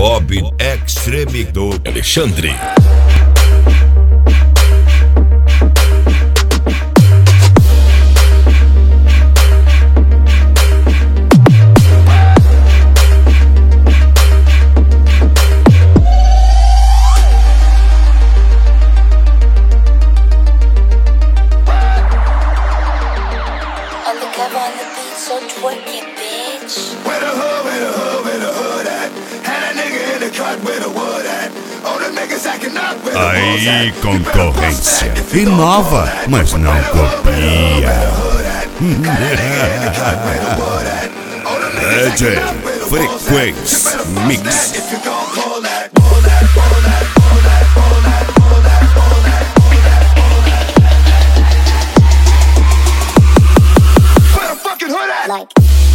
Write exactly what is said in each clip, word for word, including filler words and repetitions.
Bob Extreme do Alexandre. So twerking, bitch. Where the hood, where the hood, where the hood at? Had a nigga in the cut where the wood at? All the niggas acting up where the balls Aí, at? concorrência inova, mas não copia. D J Frequência Mix. Like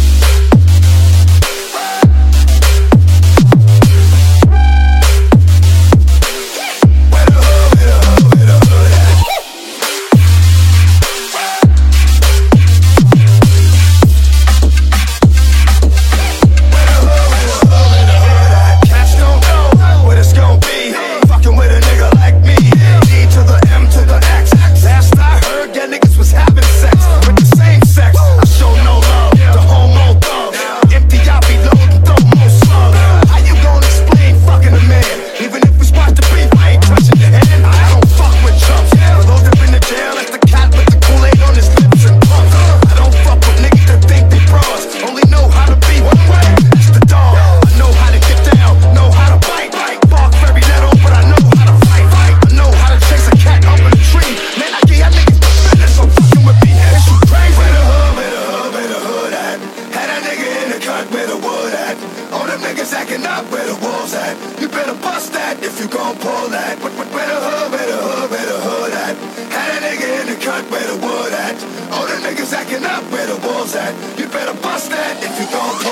acting up where the wolves at. You better bust that if you gon' pull that. Where the hood, where the hood, where the hood at? Had a nigga in the cut where the wood at. All the niggas acting up where the wolves at. You better bust that if you gon' pull